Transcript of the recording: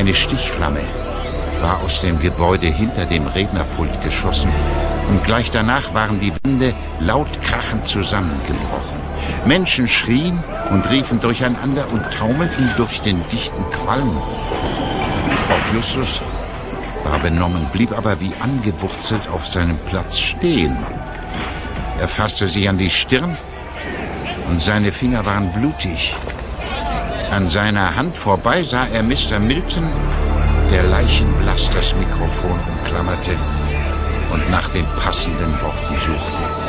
Eine Stichflamme war aus dem Gebäude hinter dem Rednerpult geschossen und gleich danach waren die Wände laut krachend zusammengebrochen. Menschen schrien und riefen durcheinander und taumelten durch den dichten Qualm. Justus war benommen, blieb aber wie angewurzelt auf seinem Platz stehen. Er fasste sich an die Stirn und seine Finger waren blutig. An seiner Hand vorbei sah er Mr. Milton, der leichenblass das Mikrofon umklammerte und nach dem passenden Wort suchte.